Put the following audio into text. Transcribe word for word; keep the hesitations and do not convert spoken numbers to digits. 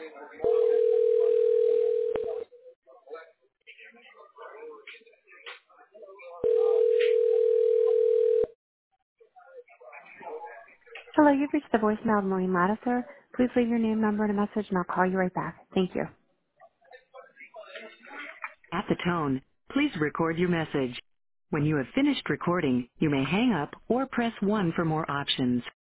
Hello, you've reached the voicemail of Maureen Lattiser. Please leave your name, number, and a message, and I'll call you right back. Thank you. At the tone, please record your message. When you have finished recording, you may hang up or press one for more options.